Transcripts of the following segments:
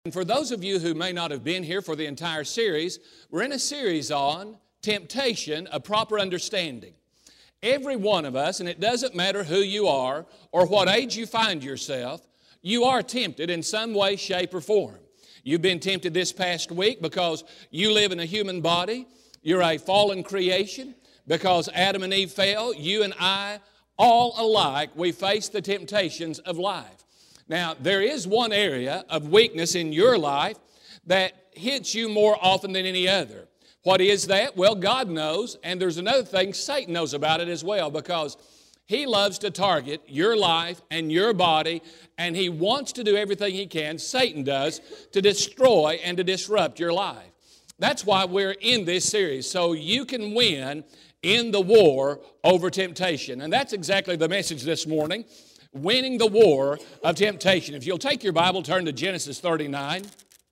And for those of you who may not have been here for the entire series, we're in a series on temptation, a proper understanding. Every one of us, and it doesn't matter who you are or what age you find yourself, you are tempted in some way, shape, or form. You've been tempted this past week because you live in a human body. You're a fallen creation. Because Adam and Eve fell, you and I, all alike, we face the temptations of life. Now, there is one area of weakness in your life that hits you more often than any other. What is that? Well, God knows, and there's another thing, Satan knows about it as well, because he loves to target your life and your body, and he wants to do everything he can, Satan does, to destroy and to disrupt your life. That's why we're in this series, so you can win in the war over temptation. And that's exactly the message this morning. Winning the war of temptation. If you'll take your Bible, turn to Genesis 39.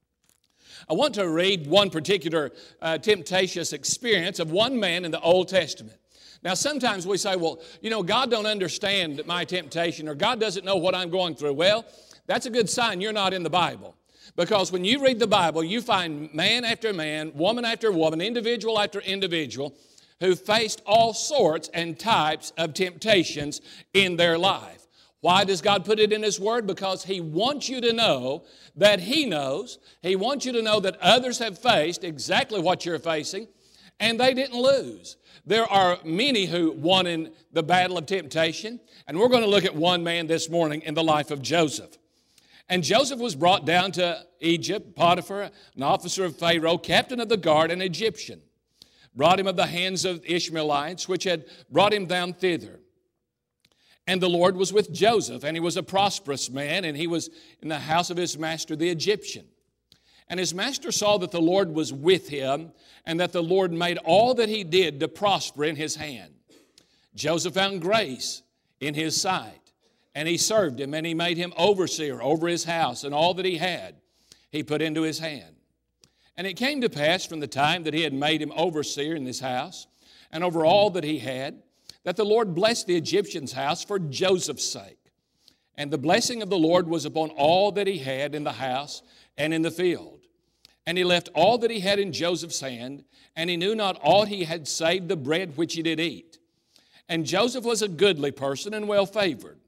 I want to read one particular temptatious experience of one man in the Old Testament. Now, sometimes we say, well, you know, God don't understand my temptation, or God doesn't know what I'm going through. Well, that's a good sign you're not in the Bible. Because when you read the Bible, you find man after man, woman after woman, individual after individual, who faced all sorts and types of temptations in their life. Why does God put it in His Word? Because He wants you to know that He knows. He wants you to know that others have faced exactly what you're facing, and they didn't lose. There are many who won in the battle of temptation, and we're going to look at one man this morning in the life of Joseph. And Joseph was brought down to Egypt. Potiphar, an officer of Pharaoh, captain of the guard, an Egyptian, brought him of the hands of Ishmaelites, which had brought him down thither. And the Lord was with Joseph, and he was a prosperous man, and he was in the house of his master, the Egyptian. And his master saw that the Lord was with him, and that the Lord made all that he did to prosper in his hand. Joseph found grace in his sight, and he served him, and he made him overseer over his house, and all that he had he put into his hand. And it came to pass from the time that he had made him overseer in his house, and over all that he had, that the Lord blessed the Egyptian's house for Joseph's sake. And the blessing of the Lord was upon all that he had in the house and in the field. And he left all that he had in Joseph's hand, and he knew not aught he had save the bread which he did eat. And Joseph was a goodly person and well favored.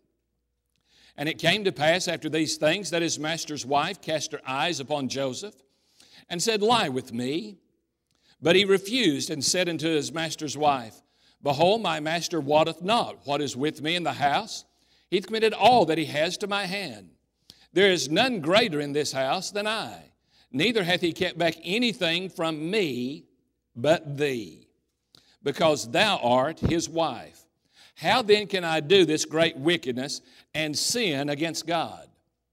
And it came to pass after these things that his master's wife cast her eyes upon Joseph, and said, Lie with me. But he refused, and said unto his master's wife, Behold, my master wotteth not what is with me in the house. He hath committed all that he has to my hand. There is none greater in this house than I. Neither hath he kept back anything from me but thee, because thou art his wife. How then can I do this great wickedness and sin against God?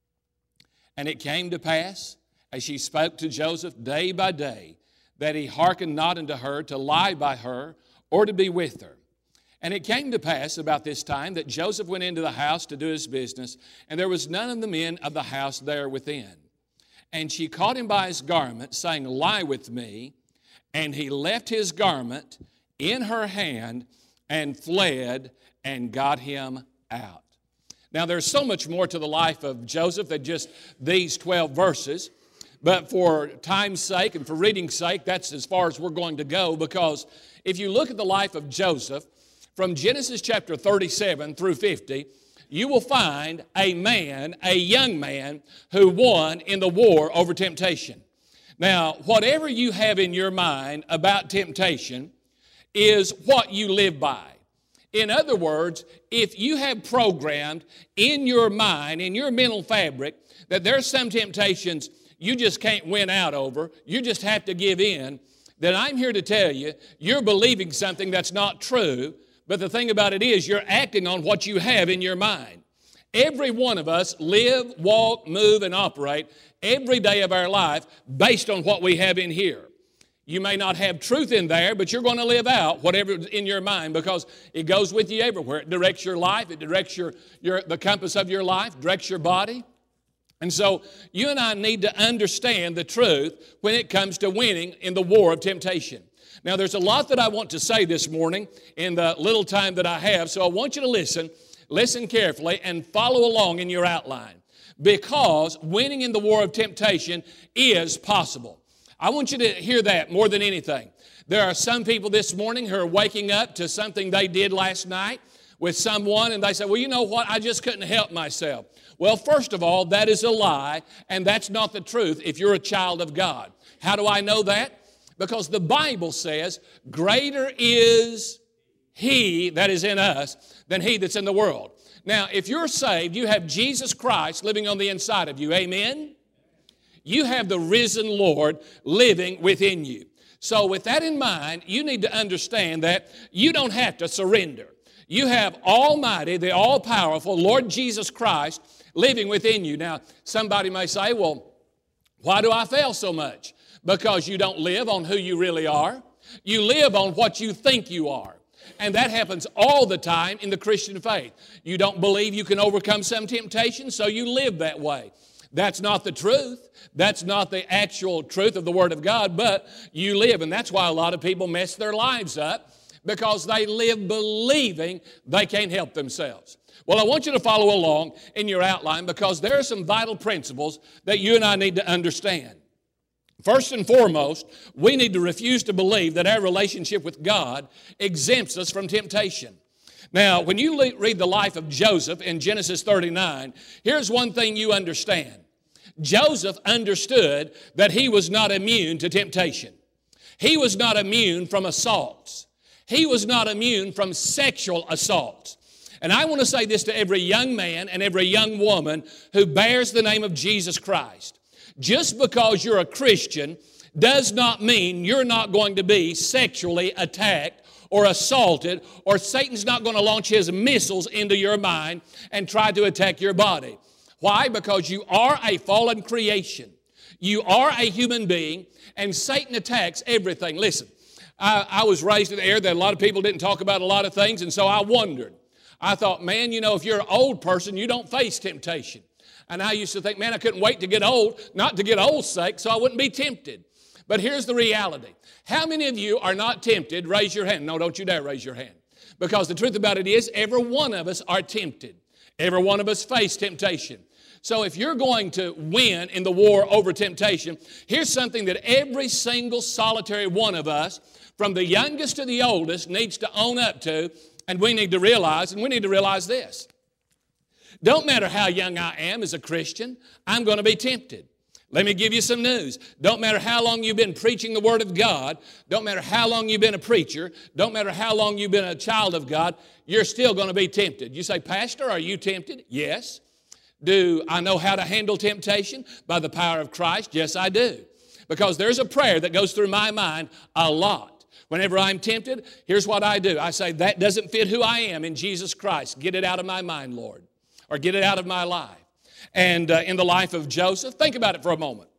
And it came to pass, as she spoke to Joseph day by day, that he hearkened not unto her to lie by her, or to be with her. And it came to pass about this time that Joseph went into the house to do his business, and there was none of the men of the house there within. And she caught him by his garment, saying, Lie with me. And he left his garment in her hand and fled and got him out. Now, there's so much more to the life of Joseph than just these 12 verses. But for time's sake and for reading's sake, that's as far as we're going to go, because if you look at the life of Joseph, from Genesis chapter 37 through 50, you will find a man, a young man, who won in the war over temptation. Now, whatever you have in your mind about temptation is what you live by. In other words, if you have programmed in your mind, in your mental fabric, that there's some temptations you just can't win out over, you just have to give in, then I'm here to tell you, you're believing something that's not true, but the thing about it is you're acting on what you have in your mind. Every one of us live, walk, move, and operate every day of our life based on what we have in here. You may not have truth in there, but you're going to live out whatever's in your mind, because it goes with you everywhere. It directs your life, it directs the compass of your life, directs your body. And so you and I need to understand the truth when it comes to winning in the war of temptation. Now, there's a lot that I want to say this morning in the little time that I have, so I want you to listen carefully, and follow along in your outline. because winning in the war of temptation is possible. I want you to hear that more than anything. There are some people this morning who are waking up to something they did last night with someone, and they say, well, you know what, I just couldn't help myself. Well, first of all, that is a lie, and that's not the truth if you're a child of God. How do I know that? Because the Bible says, greater is He that is in us than he that's in the world. Now, if you're saved, you have Jesus Christ living on the inside of you. Amen? You have the risen Lord living within you. So with that in mind, you need to understand that you don't have to surrender. You have Almighty, the all-powerful Lord Jesus Christ living within you. Now, somebody may say, well, why do I fail so much? Because you don't live on who you really are. You live on what you think you are. And that happens all the time in the Christian faith. You don't believe you can overcome some temptation, so you live that way. That's not the truth. That's not the actual truth of the Word of God, but you live. And that's why a lot of people mess their lives up, because they live believing they can't help themselves. Well, I want you to follow along in your outline, because there are some vital principles that you and I need to understand. First and foremost, we need to refuse to believe that our relationship with God exempts us from temptation. Now, when you read the life of Joseph in Genesis 39, here's one thing you understand. Joseph understood that he was not immune to temptation. He was not immune from assaults. He was not immune from sexual assaults. And I want to say this to every young man and every young woman who bears the name of Jesus Christ. Just because you're a Christian does not mean you're not going to be sexually attacked or assaulted, or Satan's not going to launch his missiles into your mind and try to attack your body. Why? Because you are a fallen creation. You are a human being, and Satan attacks everything. Listen, I was raised in the era that a lot of people didn't talk about a lot of things, and so I wondered. I thought, man, you know, if you're an old person, you don't face temptation. And I used to think, man, I couldn't wait to get old, not to get old's sake, so I wouldn't be tempted. But here's the reality. How many of you are not tempted? Raise your hand. No, don't you dare raise your hand. Because the truth about it is, every one of us are tempted. Every one of us face temptation. So if you're going to win in the war over temptation, here's something that every single solitary one of us, from the youngest to the oldest, needs to own up to, and we need to realize, this. Don't matter how young I am as a Christian, I'm going to be tempted. Let me give you some news. Don't matter how long you've been preaching the Word of God, don't matter how long you've been a preacher, don't matter how long you've been a child of God, you're still going to be tempted. You say, Pastor, are you tempted? Yes. Do I know how to handle temptation? By the power of Christ? Yes, I do. Because there's a prayer that goes through my mind a lot. Whenever I'm tempted, here's what I do. I say, that doesn't fit who I am in Jesus Christ. Get it out of my mind, Lord. Or get it out of my life. And in the life of Joseph, think about it for a moment.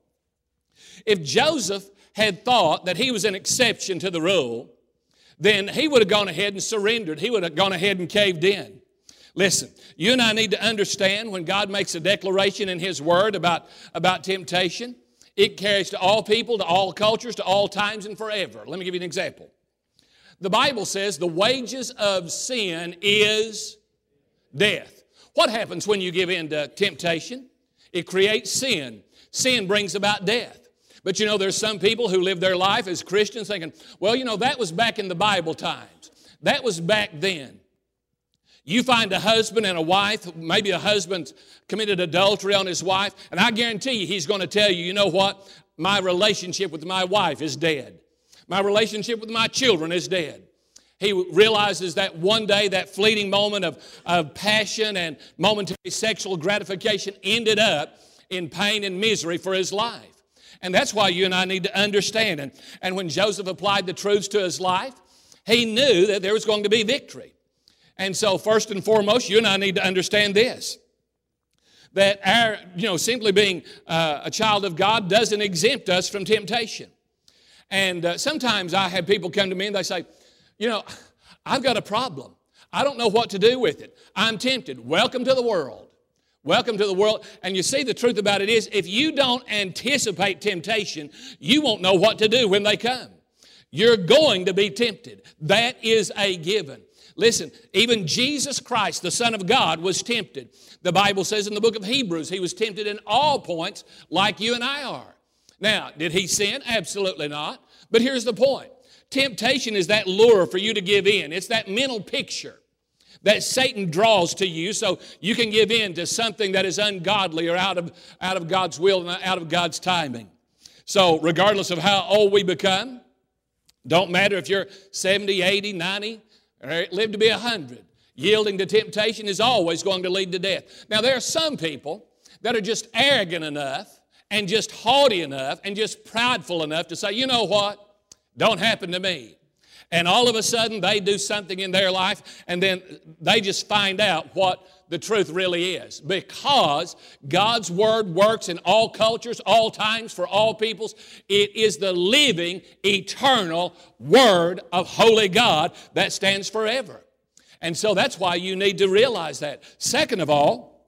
If Joseph had thought that he was an exception to the rule, then he would have gone ahead and surrendered. He would have gone ahead and caved in. Listen, you and I need to understand when God makes a declaration in His Word about temptation, it carries to all people, to all cultures, to all times and forever. Let me give you an example. The Bible says the wages of sin is death. What happens when you give in to temptation? It creates sin. Sin brings about death. But you know, there's some people who live their life as Christians thinking, well, you know, that was back in the Bible times. That was back then. You find a husband and a wife, maybe a husband's committed adultery on his wife, and I guarantee you he's going to tell you, you know what? My relationship with my wife is dead. My relationship with my children is dead. He realizes that one day that fleeting moment of passion and momentary sexual gratification ended up in pain and misery for his life. And that's why you and I need to understand. And when Joseph applied the truths to his life, he knew that there was going to be victory. And so first and foremost, you and I need to understand this. That our, simply being a child of God doesn't exempt us from temptation. And sometimes I have people come to me and they say, I've got a problem. I don't know what to do with it. I'm tempted. Welcome to the world. Welcome to the world. And you see, the truth about it is, if you don't anticipate temptation, you won't know what to do when they come. You're going to be tempted. That is a given. Listen, even Jesus Christ, the Son of God, was tempted. The Bible says in the book of Hebrews, He was tempted in all points like you and I are. Now, did He sin? Absolutely not. But here's the point. Temptation is that lure for you to give in. It's that mental picture that Satan draws to you so you can give in to something that is ungodly or out of God's will and out of God's timing. So regardless of how old we become, don't matter if you're 70, 80, 90, or live to be 100, yielding to temptation is always going to lead to death. Now there are some people that are just arrogant enough and just haughty enough and just prideful enough to say, you know what, don't happen to me. And all of a sudden they do something in their life and then they just find out what the truth really is. Because God's Word works in all cultures, all times, for all peoples. It is the living, eternal Word of Holy God that stands forever. And so that's why you need to realize that. Second of all,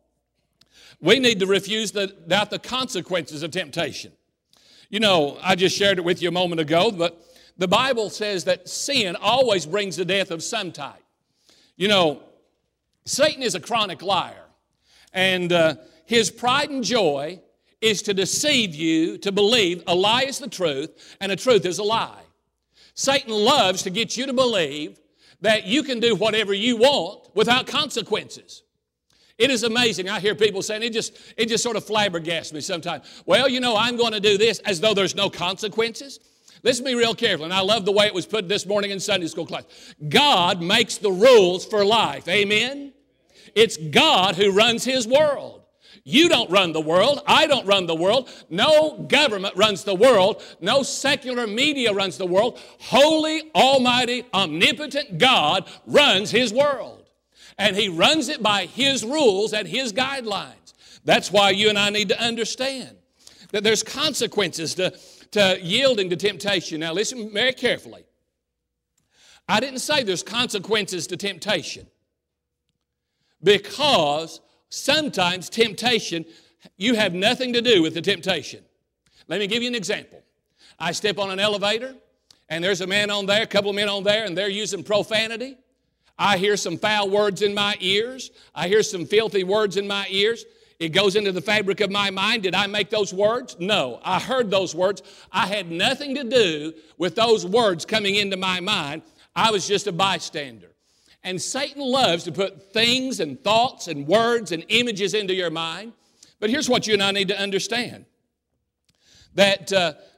we need to refuse doubt the consequences of temptation. You know, I just shared it with you a moment ago, but the Bible says that sin always brings the death of some type. You know, Satan is a chronic liar, and his pride and joy is to deceive you to believe a lie is the truth and a truth is a lie. Satan loves to get you to believe that you can do whatever you want without consequences. It is amazing. I hear people saying, it just sort of flabbergasts me sometimes. Well, you know, I'm going to do this as though there's no consequences. Listen to me real carefully, and I love the way it was put this morning in Sunday school class. God makes the rules for life. Amen? It's God who runs His world. You don't run the world. I don't run the world. No government runs the world. No secular media runs the world. Holy, almighty, omnipotent God runs His world. And He runs it by His rules and His guidelines. That's why you and I need to understand that there's consequences to yielding to temptation. Now listen very carefully. I didn't say there's consequences to temptation, because sometimes temptation, you have nothing to do with the temptation. Let me give you an example. I step on an elevator and there's a man on there, a couple of men on there, and they're using profanity. I hear some foul words in my ears. I hear some filthy words in my ears. It goes into the fabric of my mind. Did I make those words? No. I heard those words. I had nothing to do with those words coming into my mind. I was just a bystander. And Satan loves to put things and thoughts and words and images into your mind. But here's what you and I need to understand. That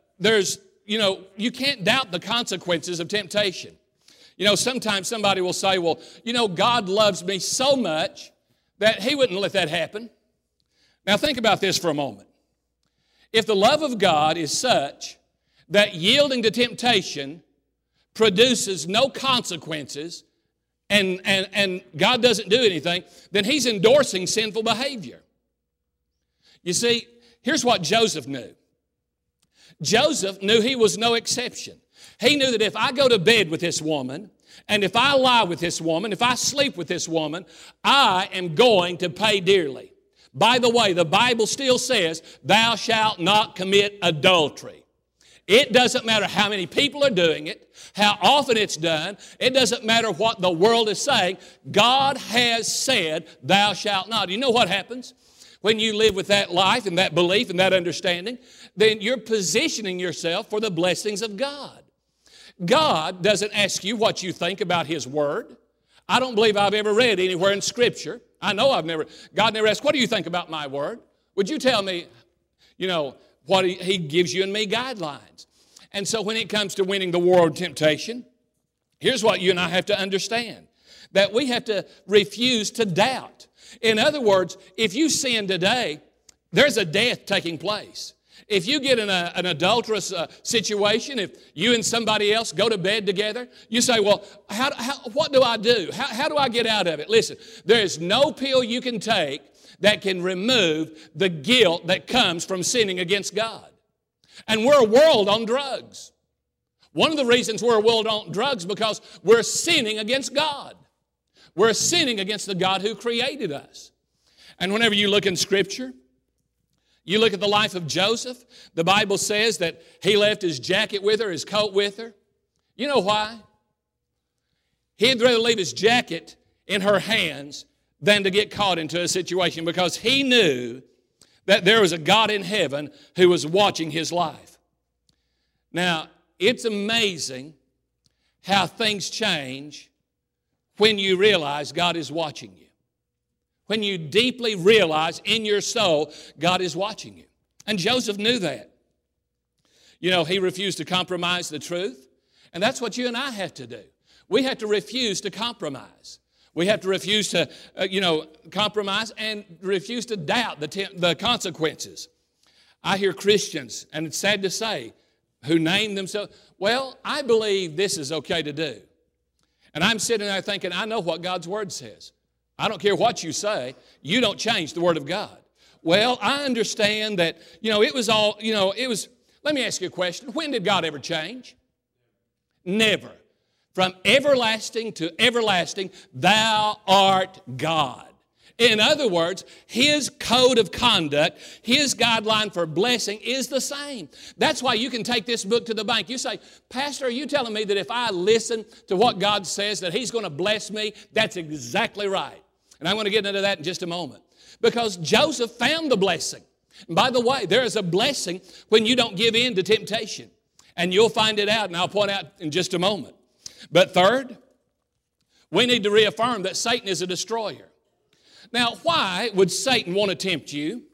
you can't doubt the consequences of temptation. You know, sometimes somebody will say, well, you know, God loves me so much that He wouldn't let that happen. Now think about this for a moment. If the love of God is such that yielding to temptation produces no consequences and God doesn't do anything, then He's endorsing sinful behavior. You see, here's what Joseph knew. Joseph knew he was no exception. He knew that if I go to bed with this woman, and if I lie with this woman, if I sleep with this woman, I am going to pay dearly. By the way, the Bible still says, thou shalt not commit adultery. It doesn't matter how many people are doing it, how often it's done. It doesn't matter what the world is saying. God has said, thou shalt not. You know what happens? When you live with that life and that belief and that understanding, then you're positioning yourself for the blessings of God. God doesn't ask you what you think about His Word. I don't believe I've ever read anywhere in Scripture. I know God never asked, what do you think about my Word? Would you tell me, you know, what He gives you and me guidelines. And so when it comes to winning the war of temptation, here's what you and I have to understand. That we have to refuse to doubt. In other words, if you sin today, there's a death taking place. If you get in an adulterous situation, if you and somebody else go to bed together, you say, well, what do I do? How do I get out of it? Listen, there is no pill you can take that can remove the guilt that comes from sinning against God. And we're a world on drugs. One of the reasons we're a world on drugs is because we're sinning against God. We're sinning against the God who created us. And whenever you look in Scripture, you look at the life of Joseph, the Bible says that he left his jacket with her, his coat with her. You know why? He'd rather leave his jacket in her hands than to get caught into a situation, because he knew that there was a God in heaven who was watching his life. Now, it's amazing how things change when you realize God is watching you. When you deeply realize in your soul God is watching you. And Joseph knew that. You know, he refused to compromise the truth. And that's what you and I have to do. We have to refuse to compromise. We have to refuse to, compromise and refuse to doubt the consequences. I hear Christians, and it's sad to say, who name themselves, well, I believe this is okay to do. And I'm sitting there thinking, I know what God's Word says. I don't care what you say. You don't change the Word of God. Well, I understand that, it was all, let me ask you a question. When did God ever change? Never. From everlasting to everlasting, thou art God. In other words, His code of conduct, His guideline for blessing is the same. That's why you can take this book to the bank. You say, Pastor, are you telling me that if I listen to what God says that He's going to bless me? That's exactly right. And I'm going to get into that in just a moment. Because Joseph found the blessing. And by the way, there is a blessing when you don't give in to temptation. And you'll find it out, and I'll point out in just a moment. But third, we need to reaffirm that Satan is a destroyer. Now, why would Satan want to tempt you?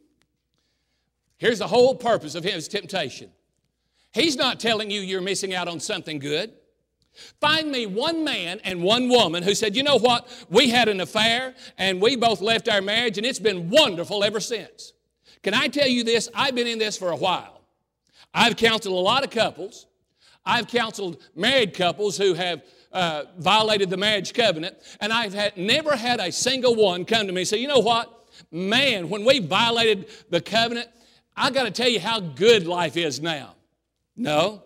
Here's the whole purpose of his temptation. He's not telling you you're missing out on something good. Find me one man and one woman who said, you know what, we had an affair and we both left our marriage and it's been wonderful ever since. Can I tell you this? I've been in this for a while. I've counseled a lot of couples. I've counseled married couples who have violated the marriage covenant, and I've never had a single one come to me and say, you know what, man, when we violated the covenant, I got to tell you how good life is now. No.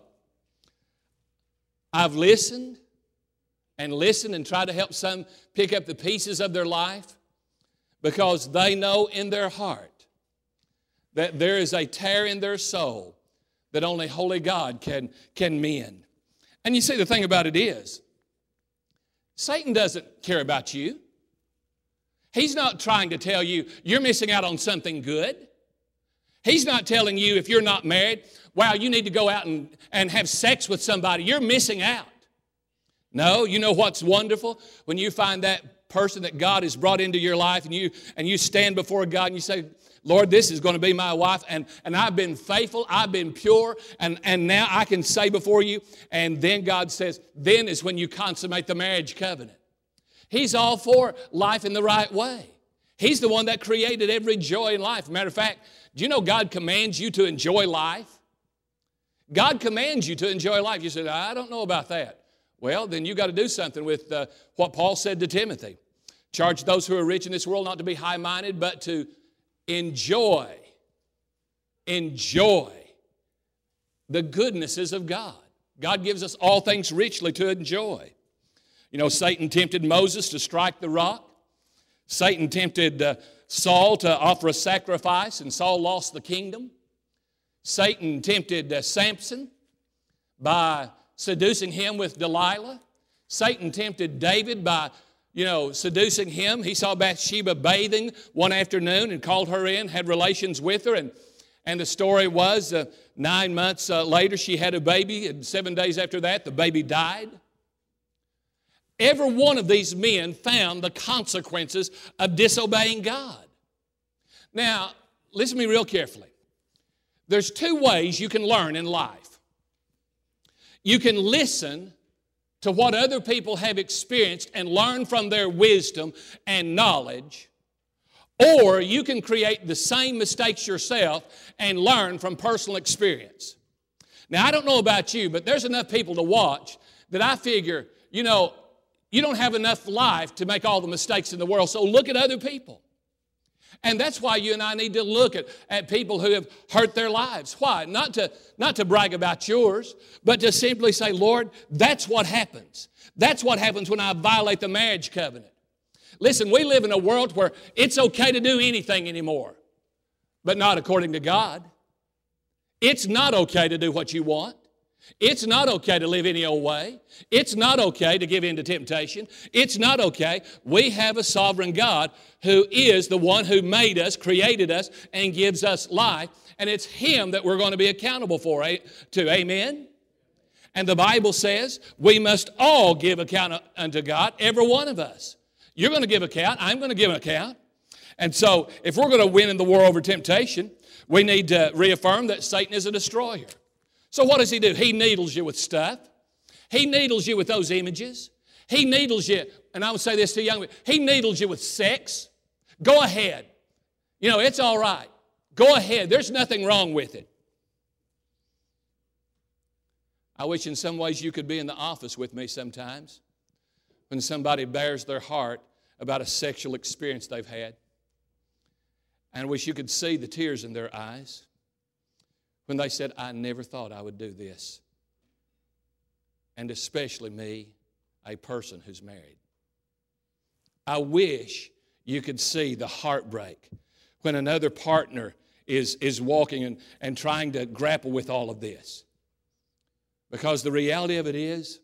I've listened and tried to help some pick up the pieces of their life because they know in their heart that there is a tear in their soul that only holy God can mend. And you see, the thing about it is, Satan doesn't care about you. He's not trying to tell you you're missing out on something good. He's not telling you if you're not married, wow, you need to go out and have sex with somebody. You're missing out. No, you know what's wonderful? When you find that person that God has brought into your life and you stand before God and you say, Lord, this is going to be my wife, and I've been faithful, I've been pure, and now I can say before you, and then God says, then is when you consummate the marriage covenant. He's all for life in the right way. He's the one that created every joy in life. Matter of fact, do you know God commands you to enjoy life? God commands you to enjoy life. You say, I don't know about that. Well, then you got to do something with what Paul said to Timothy. Charge those who are rich in this world not to be high-minded, but to enjoy the goodnesses of God. God gives us all things richly to enjoy. You know, Satan tempted Moses to strike the rock. Satan tempted Saul to offer a sacrifice, and Saul lost the kingdom. Satan tempted Samson by seducing him with Delilah. Satan tempted David by seducing him. He saw Bathsheba bathing one afternoon and called her in, had relations with her. And the story was 9 months later she had a baby, and 7 days after that the baby died. Every one of these men found the consequences of disobeying God. Now, listen to me real carefully. There's 2 ways you can learn in life. You can listen to what other people have experienced and learn from their wisdom and knowledge, or you can create the same mistakes yourself and learn from personal experience. Now, I don't know about you, but there's enough people to watch that I figure, you don't have enough life to make all the mistakes in the world, so look at other people. And that's why you and I need to look at people who have hurt their lives. Why? Not to brag about yours, but to simply say, Lord, that's what happens. That's what happens when I violate the marriage covenant. Listen, we live in a world where it's okay to do anything anymore, but not according to God. It's not okay to do what you want. It's not okay to live any old way. It's not okay to give in to temptation. It's not okay. We have a sovereign God who is the one who made us, created us, and gives us life. And it's Him that we're going to be accountable to. Amen? And the Bible says we must all give account unto God, every one of us. You're going to give account. I'm going to give an account. And so if we're going to win in the war over temptation, we need to reaffirm that Satan is a destroyer. So what does he do? He needles you with stuff. He needles you with those images. He needles you, and I would say this to young people, he needles you with sex. Go ahead. You know, it's all right. Go ahead. There's nothing wrong with it. I wish in some ways you could be in the office with me sometimes when somebody bears their heart about a sexual experience they've had. And I wish you could see the tears in their eyes when they said, I never thought I would do this. And especially me, a person who's married. I wish you could see the heartbreak when another partner is walking and trying to grapple with all of this. Because the reality of it is,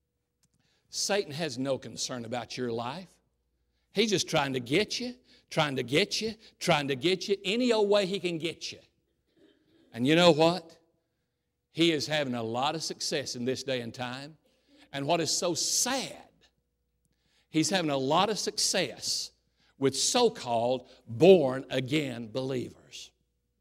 Satan has no concern about your life. He's just trying to get you, trying to get you, trying to get you any old way he can get you. And you know what? He is having a lot of success in this day and time. And what is so sad, he's having a lot of success with so-called born-again believers.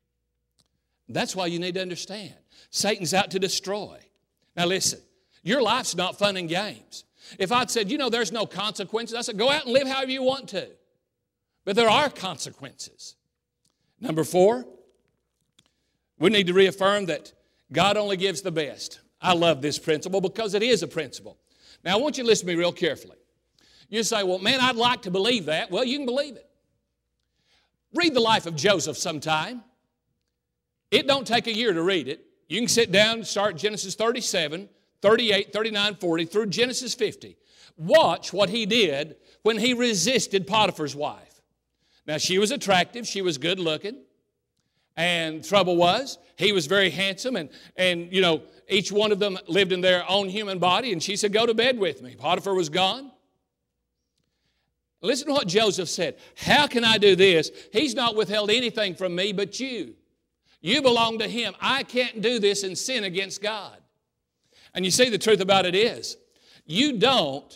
That's why you need to understand. Satan's out to destroy. Now listen, your life's not fun and games. If I'd said, you know, there's no consequences, I said, go out and live however you want to. But there are consequences. Number 4, we need to reaffirm that God only gives the best. I love this principle because it is a principle. Now, I want you to listen to me real carefully. You say, well, man, I'd like to believe that. Well, you can believe it. Read the life of Joseph sometime. It don't take a year to read it. You can sit down and start Genesis 37, 38, 39, 40, through Genesis 50. Watch what he did when he resisted Potiphar's wife. Now, she was attractive. She was good looking. And trouble was, he was very handsome, and you know, each one of them lived in their own human body, and she said, go to bed with me. Potiphar was gone. Listen to what Joseph said. How can I do this? He's not withheld anything from me but you. You belong to him. I can't do this and sin against God. And you see, the truth about it is, you don't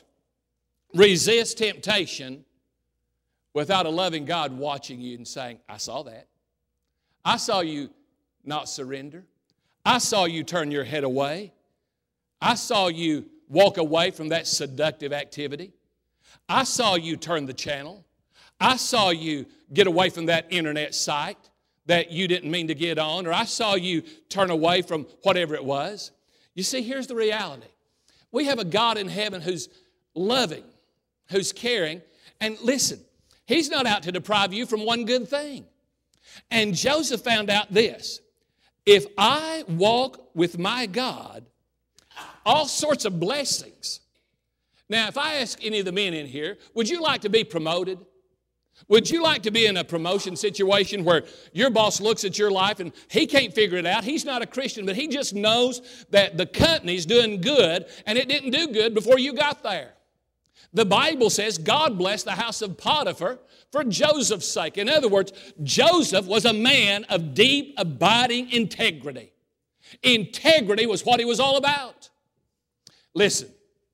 resist temptation without a loving God watching you and saying, I saw that. I saw you not surrender. I saw you turn your head away. I saw you walk away from that seductive activity. I saw you turn the channel. I saw you get away from that internet site that you didn't mean to get on, or I saw you turn away from whatever it was. You see, here's the reality. We have a God in heaven who's loving, who's caring, and listen, He's not out to deprive you from one good thing. And Joseph found out this. If I walk with my God, all sorts of blessings. Now, if I ask any of the men in here, would you like to be promoted? Would you like to be in a promotion situation where your boss looks at your life and he can't figure it out? He's not a Christian, but he just knows that the company's doing good and it didn't do good before you got there. The Bible says God blessed the house of Potiphar for Joseph's sake. In other words, Joseph was a man of deep, abiding integrity. Integrity was what he was all about. Listen,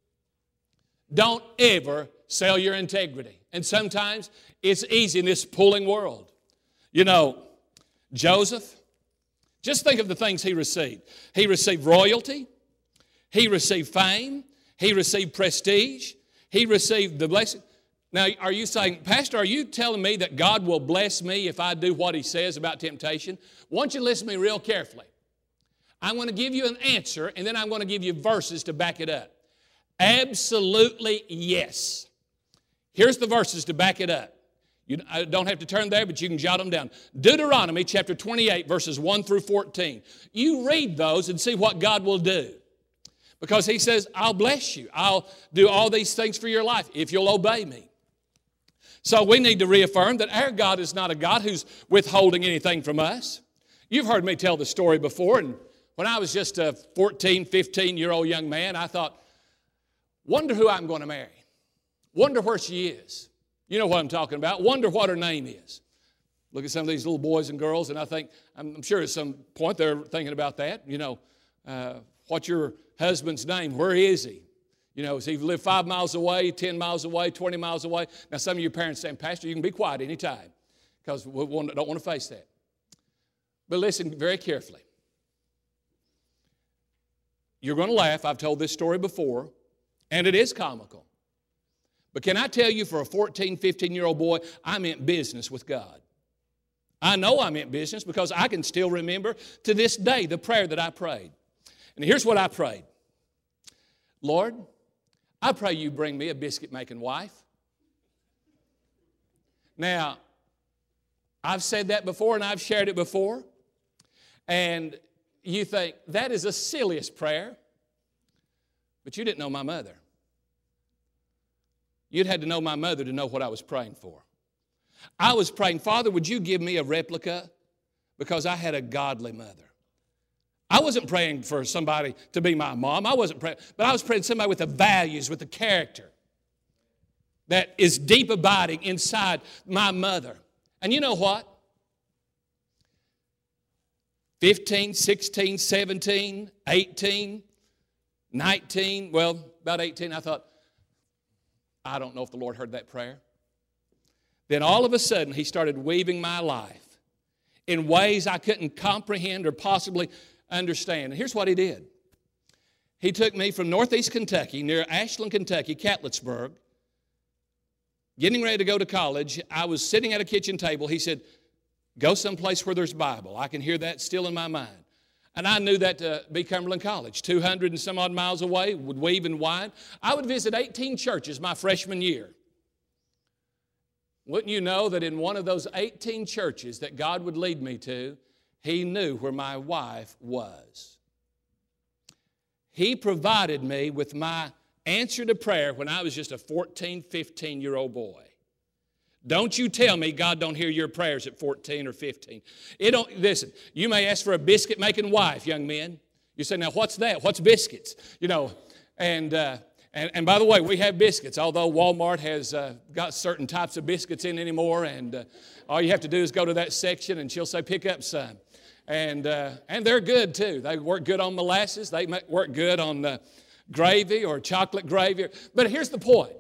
don't ever sell your integrity. And sometimes it's easy in this pulling world. You know, Joseph, just think of the things he received. He received royalty. He received fame. He received prestige. He received the blessing. Now, are you saying, Pastor, are you telling me that God will bless me if I do what He says about temptation? I want you to listen to me real carefully. I'm going to give you an answer, and then I'm going to give you verses to back it up. Absolutely yes. Here's the verses to back it up. You don't have to turn there, but you can jot them down. Deuteronomy chapter 28, verses 1 through 14. You read those and see what God will do. Because He says, I'll bless you. I'll do all these things for your life if you'll obey me. So we need to reaffirm that our God is not a God who's withholding anything from us. You've heard me tell the story before, and When I was just a 14, 15-year-old young man, I thought, wonder who I'm going to marry. Wonder where she is. You know what I'm talking about. Wonder what her name is. Look at some of these little boys and girls, and I think, I'm sure at some point they're thinking about that. You know, what's your husband's name? Where is he? You know, does he live 5 miles away, 10 miles away, 20 miles away? Now, some of you parents saying, Pastor, you can be quiet anytime because we don't want to face that. But listen very carefully. You're going to laugh. I've told this story before, and it is comical. But can I tell you, for a 14, 15-year-old boy, I meant business with God. I know I meant business because I can still remember to this day the prayer that I prayed. And here's what I prayed. Lord, I pray you bring me a biscuit-making wife. Now, I've said that before and I've shared it before. And you think, that is the silliest prayer. But you didn't know my mother. You'd had to know my mother to know what I was praying for. I was praying, Father, would you give me a replica? Because I had a godly mother. I wasn't praying for somebody to be my mom. I wasn't praying, but I was praying for somebody with the values, with the character that is deep abiding inside my mother. And you know what? 15, 16, 17, 18, 19, well, about 18, I thought, I don't know if the Lord heard that prayer. Then all of a sudden, He started weaving my life in ways I couldn't comprehend or possibly understand. And here's what He did. He took me from northeast Kentucky, near Ashland, Kentucky, Catlettsburg, getting ready to go to college. I was sitting at a kitchen table. He said, go someplace where there's Bible. I can hear that still in my mind. And I knew that to be Cumberland College, 200 and some odd miles away, would weave and wind. I would visit 18 churches my freshman year. Wouldn't you know that in one of those 18 churches that God would lead me to, He knew where my wife was. He provided me with my answer to prayer when I was just a 14, 15-year-old boy. Don't you tell me God don't hear your prayers at 14 or 15. Listen, you may ask for a biscuit-making wife, young men. You say, now what's that? What's biscuits? You know, and by the way, we have biscuits, although Walmart has got certain types of biscuits in anymore, and all you have to do is go to that section and she'll say, pick up some. And they're good too. They work good on molasses. They work good on gravy or chocolate gravy. But here's the point.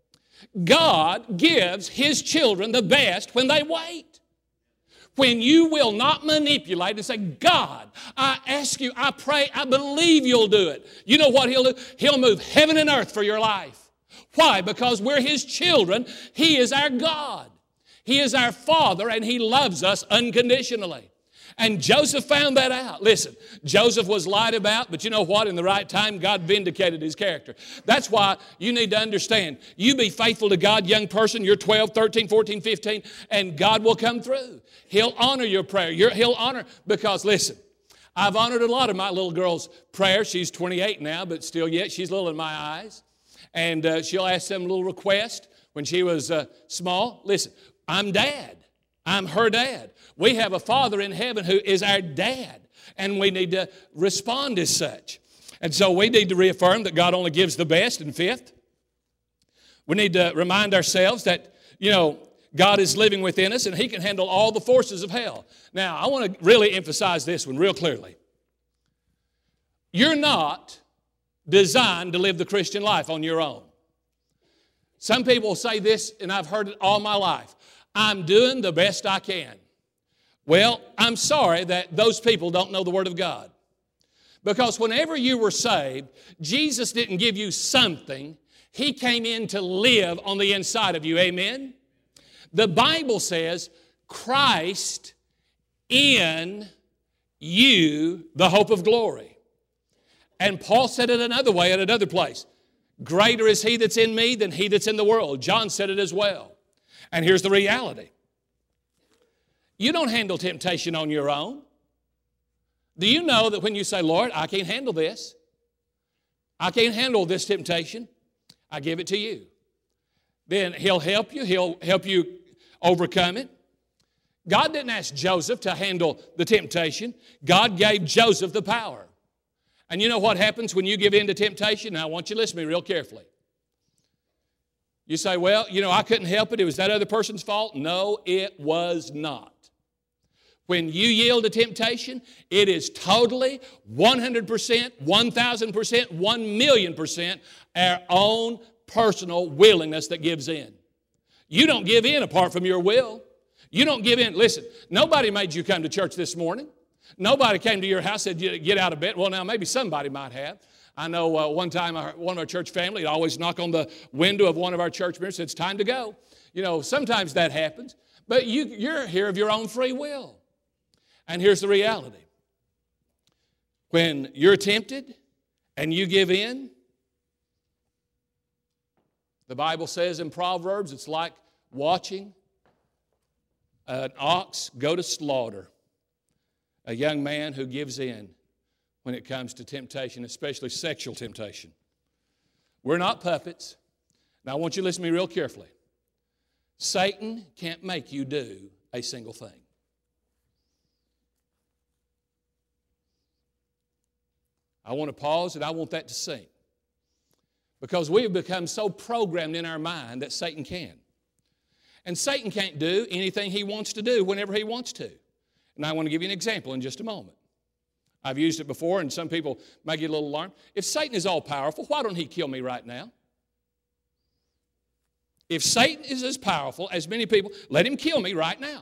God gives His children the best when they wait. When you will not manipulate and say, God, I ask you, I pray, I believe you'll do it. You know what He'll do? He'll move heaven and earth for your life. Why? Because we're His children. He is our God. He is our Father, and He loves us unconditionally. And Joseph found that out. Listen, Joseph was lied about, but you know what? In the right time, God vindicated his character. That's why you need to understand. You be faithful to God, young person. You're 12, 13, 14, 15, and God will come through. He'll honor your prayer. He'll honor, because listen, I've honored a lot of my little girl's prayer. She's 28 now, but still yet she's little in my eyes. And she'll ask some little request when she was small. Listen, I'm dad. I'm her dad. We have a Father in heaven who is our dad, and we need to respond as such. And so we need to reaffirm that God only gives the best. And fifth, we need to remind ourselves that, you know, God is living within us and He can handle all the forces of hell. Now, I want to really emphasize this one real clearly. You're not designed to live the Christian life on your own. Some people say this, and I've heard it all my life. I'm doing the best I can. Well, I'm sorry that those people don't know the Word of God. Because whenever you were saved, Jesus didn't give you something. He came in to live on the inside of you. Amen? The Bible says, Christ in you, the hope of glory. And Paul said it another way at another place. Greater is He that's in me than he that's in the world. John said it as well. And here's the reality. You don't handle temptation on your own. Do you know that when you say, Lord, I can't handle this. I can't handle this temptation. I give it to you. Then He'll help you. He'll help you overcome it. God didn't ask Joseph to handle the temptation. God gave Joseph the power. And you know what happens when you give in to temptation? Now, I want you to listen to me real carefully. You say, well, I couldn't help it. It was that other person's fault. No, it was not. When you yield to temptation, it is totally, 100%, 1,000%, 1,000,000% our own personal willingness that gives in. You don't give in apart from your will. You don't give in. Listen, nobody made you come to church this morning. Nobody came to your house and said, get out of bed. Well, now, maybe somebody might have. I know one time one of our church family would always knock on the window of one of our church members and said, it's time to go. Sometimes that happens. But you're here of your own free will. And here's the reality. When you're tempted and you give in, the Bible says in Proverbs, it's like watching an ox go to slaughter. A young man who gives in when it comes to temptation, especially sexual temptation. We're not puppets. Now, I want you to listen to me real carefully. Satan can't make you do a single thing. I want to pause and I want that to sink. Because we've become so programmed in our mind that Satan can. And Satan can't do anything he wants to do whenever he wants to. And I want to give you an example in just a moment. I've used it before, and some people may get a little alarmed. If Satan is all-powerful, why don't he kill me right now? If Satan is as powerful as many people, let him kill me right now.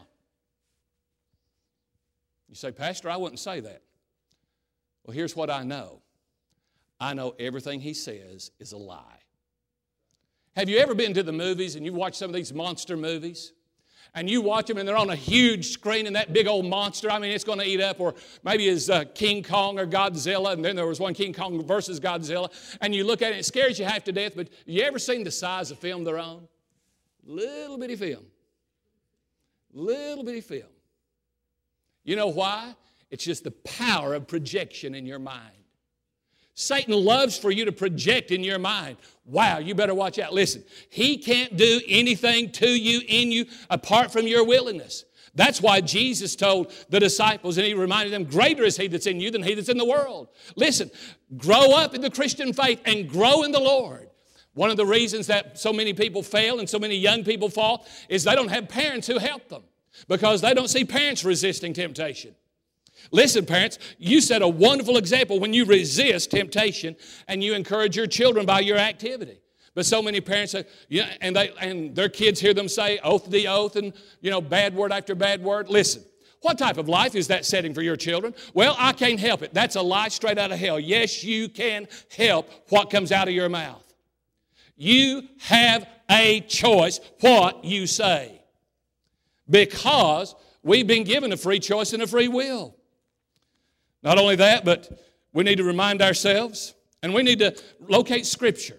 You say, Pastor, I wouldn't say that. Well, here's what I know. I know everything he says is a lie. Have you ever been to the movies and you've watched some of these monster movies? And you watch them and they're on a huge screen and that big old monster, it's going to eat up, or maybe it's King Kong or Godzilla, and then there was one King Kong versus Godzilla, and you look at it, it scares you half to death, but you ever seen the size of film they're on? Little bitty film. Little bitty film. You know why? It's just the power of projection in your mind. Satan loves for you to project in your mind. Wow, you better watch out. Listen, he can't do anything to you, in you, apart from your willingness. That's why Jesus told the disciples, and he reminded them, greater is he that's in you than he that's in the world. Listen, grow up in the Christian faith and grow in the Lord. One of the reasons that so many people fail and so many young people fall is they don't have parents who help them, because they don't see parents resisting temptation. Listen, parents, you set a wonderful example when you resist temptation and you encourage your children by your activity. But so many parents, and their kids hear them say oath the oath and, bad word after bad word. Listen, what type of life is that setting for your children? Well, I can't help it. That's a lie straight out of hell. Yes, you can help what comes out of your mouth. You have a choice what you say, because we've been given a free choice and a free will. Not only that, but we need to remind ourselves, and we need to locate Scripture.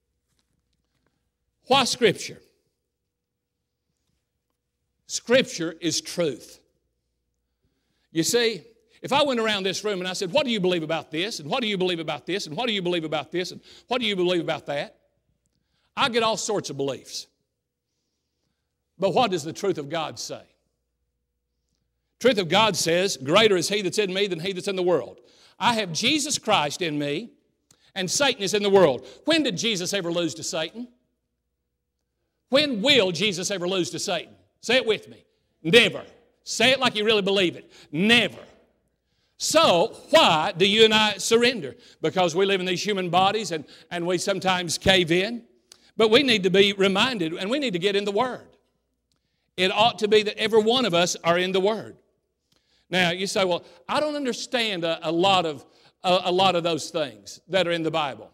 Why Scripture? Scripture is truth. You see, if I went around this room and I said, what do you believe about this? And what do you believe about this? And what do you believe about this? And what do you believe about that? I get all sorts of beliefs. But what does the truth of God say? Truth of God says, greater is he that's in me than he that's in the world. I have Jesus Christ in me, and Satan is in the world. When did Jesus ever lose to Satan? When will Jesus ever lose to Satan? Say it with me. Never. Say it like you really believe it. Never. So, why do you and I surrender? Because we live in these human bodies and we sometimes cave in. But we need to be reminded, and we need to get in the Word. It ought to be that every one of us are in the Word. Now, you say, well, I don't understand a lot of those things that are in the Bible.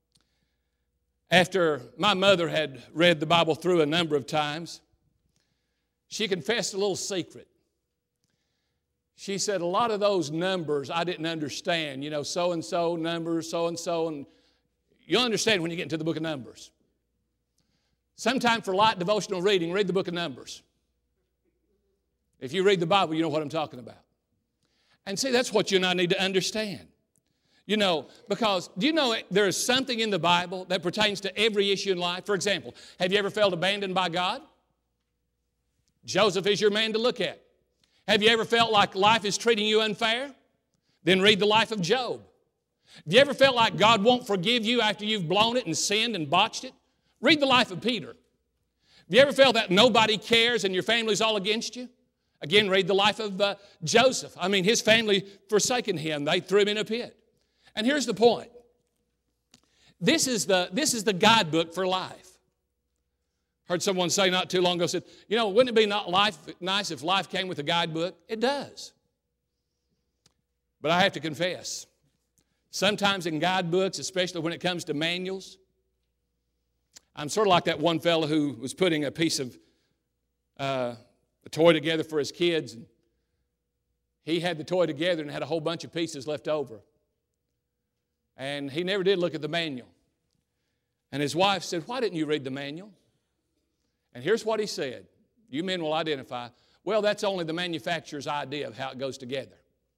After my mother had read the Bible through a number of times, she confessed a little secret. She said, a lot of those numbers I didn't understand. So-and-so numbers, so-and-so. And you'll understand when you get into the book of Numbers. Sometime for light devotional reading, read the book of Numbers. If you read the Bible, you know what I'm talking about. And see, that's what you and I need to understand. Because do you know there is something in the Bible that pertains to every issue in life? For example, have you ever felt abandoned by God? Joseph is your man to look at. Have you ever felt like life is treating you unfair? Then read the life of Job. Have you ever felt like God won't forgive you after you've blown it and sinned and botched it? Read the life of Peter. Have you ever felt that nobody cares and your family's all against you? Again, read the life of Joseph. I mean, his family forsaken him. They threw him in a pit. And here's the point. This is the guidebook for life. Heard someone say not too long ago, said, wouldn't it be nice if life came with a guidebook? It does. But I have to confess, sometimes in guidebooks, especially when it comes to manuals, I'm sort of like that one fellow who was putting a piece of a toy together for his kids. And he had the toy together and had a whole bunch of pieces left over. And he never did look at the manual. And his wife said, "Why didn't you read the manual?" And here's what he said. You men will identify. Well, that's only the manufacturer's idea of how it goes together.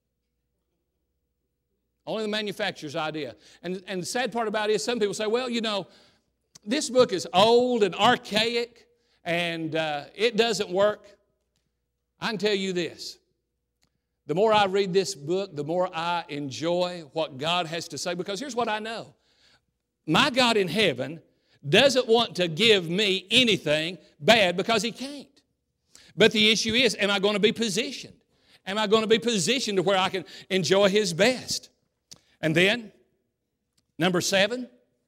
Only the manufacturer's idea. And the sad part about it is some people say, well, this book is old and archaic and it doesn't work. I can tell you this. The more I read this book, the more I enjoy what God has to say, because here's what I know. My God in heaven doesn't want to give me anything bad because He can't. But the issue is, am I going to be positioned? Am I going to be positioned to where I can enjoy His best? And then, number 7,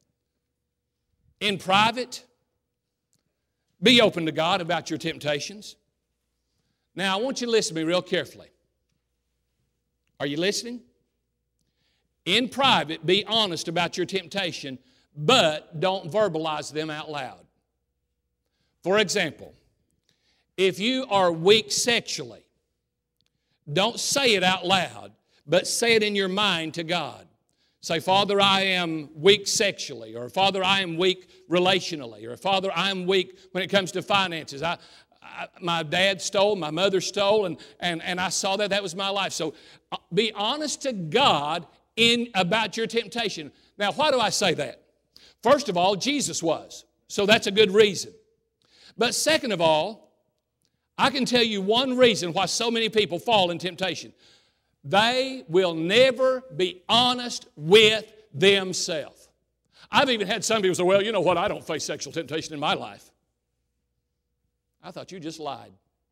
in private, be open to God about your temptations. Now, I want you to listen to me real carefully. Are you listening? In private, be honest about your temptation, but don't verbalize them out loud. For example, if you are weak sexually, don't say it out loud, but say it in your mind to God. Say, Father, I am weak sexually, or Father, I am weak relationally, or Father, I am weak when it comes to finances. My dad stole, my mother stole, and I saw that was my life. So be honest to God about your temptation. Now, why do I say that? First of all, Jesus was, so that's a good reason. But second of all, I can tell you one reason why so many people fall in temptation. They will never be honest with themselves. I've even had some people say, well, you know what, I don't face sexual temptation in my life. I thought you just lied.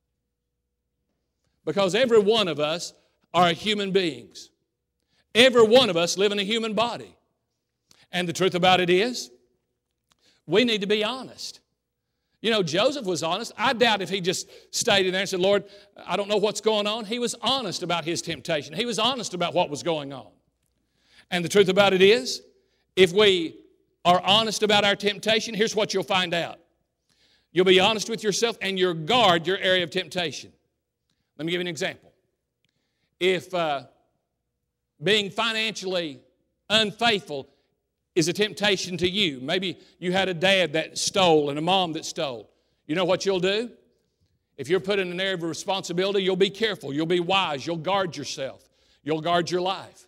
Because every one of us are human beings. Every one of us live in a human body. And the truth about it is, we need to be honest. Joseph was honest. I doubt if he just stayed in there and said, Lord, I don't know what's going on. He was honest about his temptation. He was honest about what was going on. And the truth about it is, if we are honest about our temptation, here's what you'll find out. You'll be honest with yourself and you'll guard your area of temptation. Let me give you an example. If being financially unfaithful is a temptation to you, maybe you had a dad that stole and a mom that stole, you know what you'll do? If you're put in an area of responsibility, you'll be careful, you'll be wise, you'll guard yourself, you'll guard your life.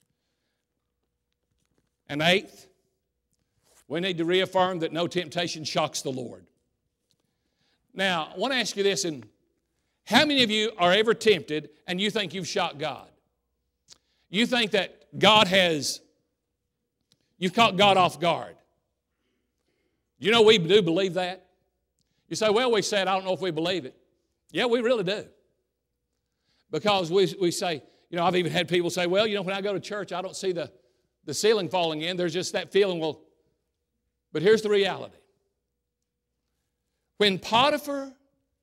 And 8th, we need to reaffirm that no temptation shocks the Lord. Now, I want to ask you this, and how many of you are ever tempted and you think you've shocked God? You think that you've caught God off guard. We do believe that. You say, well, we said, I don't know if we believe it. Yeah, we really do. Because we say, I've even had people say, well, when I go to church, I don't see the ceiling falling in. There's just that feeling, but here's the reality. When Potiphar's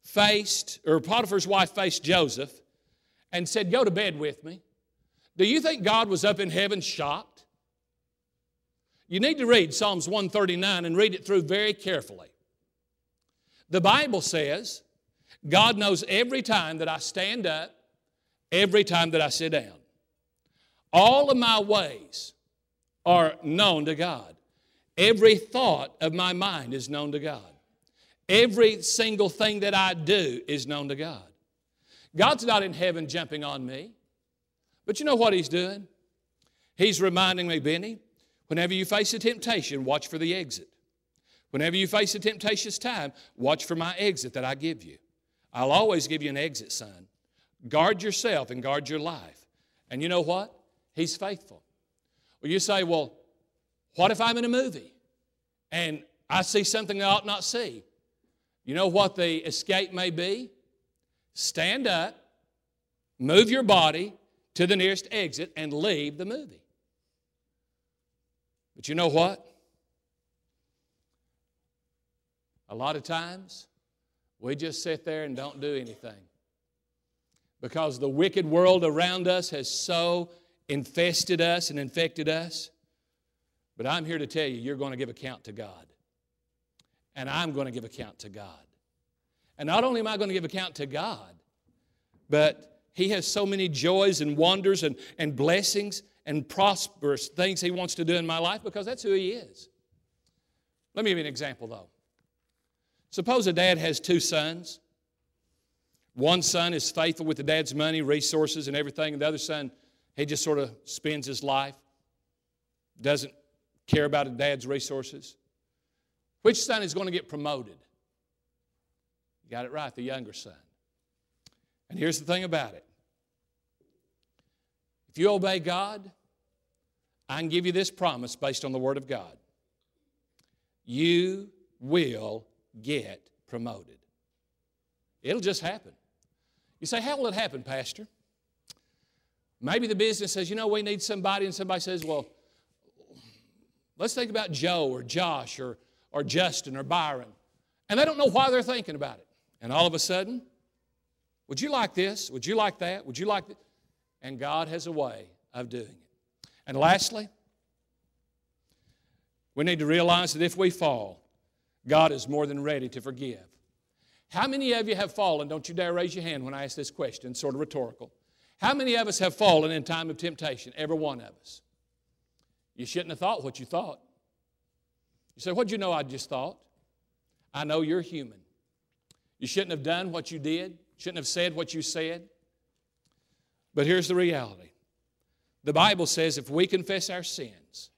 wife faced Joseph and said, go to bed with me, do you think God was up in heaven shocked? You need to read Psalms 139 and read it through very carefully. The Bible says, God knows every time that I stand up, every time that I sit down. All of my ways are known to God. Every thought of my mind is known to God. Every single thing that I do is known to God. God's not in heaven jumping on me. But you know what He's doing? He's reminding me, Benny, whenever you face a temptation, watch for the exit. Whenever you face a temptation's time, watch for my exit that I give you. I'll always give you an exit, son. Guard yourself and guard your life. And you know what? He's faithful. Well, you say, well, what if I'm in a movie and I see something I ought not see? You know what the escape may be? Stand up, move your body to the nearest exit, and leave the movie. But you know what? A lot of times, we just sit there and don't do anything. Because the wicked world around us has so infested us and infected us. But I'm here to tell you, you're going to give account to God. And I'm going to give account to God. And not only am I going to give account to God, but He has so many joys and wonders and blessings and prosperous things He wants to do in my life because that's who He is. Let me give you an example, though. Suppose a dad has two sons. One son is faithful with the dad's money, resources, and everything, and the other son, he just sort of spends his life, doesn't care about his dad's resources. Which son is going to get promoted? You got it right, the younger son. And here's the thing about it. If you obey God, I can give you this promise based on the Word of God. You will get promoted. It'll just happen. You say, how will it happen, Pastor? Maybe the business says, we need somebody, and somebody says, well, let's think about Joe or Josh or Justin or Byron. And they don't know why they're thinking about it. And all of a sudden, would you like this? Would you like that? Would you like that? And God has a way of doing it. And lastly, we need to realize that if we fall, God is more than ready to forgive. How many of you have fallen? Don't you dare raise your hand when I ask this question, sort of rhetorical. How many of us have fallen in time of temptation? Every one of us. You shouldn't have thought what you thought. You say, what'd you know I just thought? I know you're human. You shouldn't have done what you did. Shouldn't have said what you said. But here's the reality. The Bible says if we confess our sins,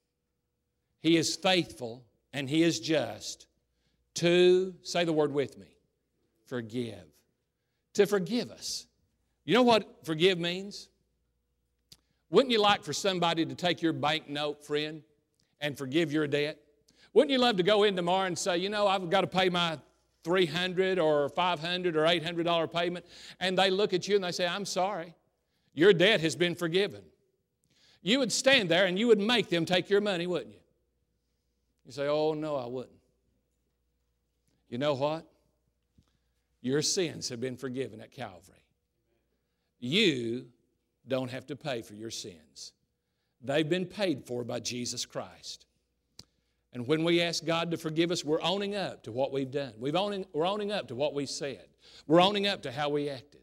He is faithful and He is just to, say the word with me, forgive. To forgive us. You know what forgive means? Wouldn't you like for somebody to take your bank note, friend, and forgive your debt? Wouldn't you love to go in tomorrow and say, I've got to pay my $300 or $500 or $800 payment, and they look at you and they say, I'm sorry, your debt has been forgiven. You would stand there and you would make them take your money, wouldn't you? You say, oh, no, I wouldn't. You know what? Your sins have been forgiven at Calvary. You don't have to pay for your sins. They've been paid for by Jesus Christ. And when we ask God to forgive us, we're owning up to what we've done. We're owning up to what we said. We're owning up to how we acted.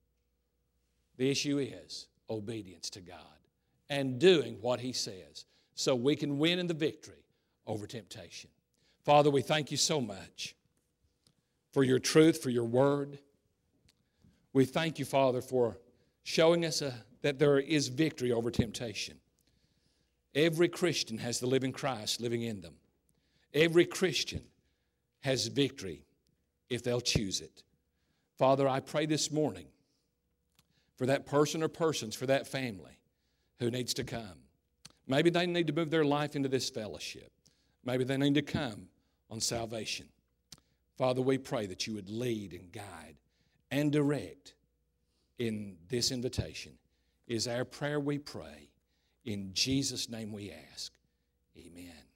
The issue is obedience to God and doing what He says so we can win in the victory over temptation. Father, we thank You so much for Your truth, for Your word. We thank You, Father, for showing us that there is victory over temptation. Every Christian has the living Christ living in them. Every Christian has victory if they'll choose it. Father, I pray this morning for that person or persons, for that family who needs to come. Maybe they need to move their life into this fellowship. Maybe they need to come on salvation. Father, we pray that You would lead and guide and direct in this invitation. Is our prayer, we pray. In Jesus' name we ask. Amen.